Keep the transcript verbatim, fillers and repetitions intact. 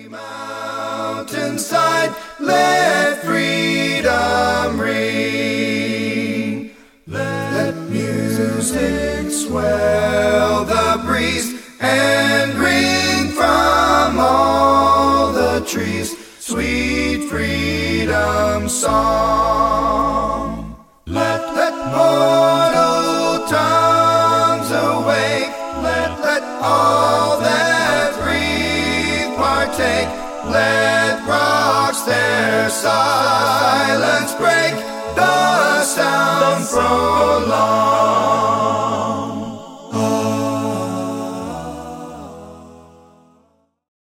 Mountainside, let freedom ring. Let, let music swell the breeze and ring from all the trees sweet freedom song. Let, let mortal tongues awake. Let, let all that breathe partake. Let rocks their silence break. The sound prolong.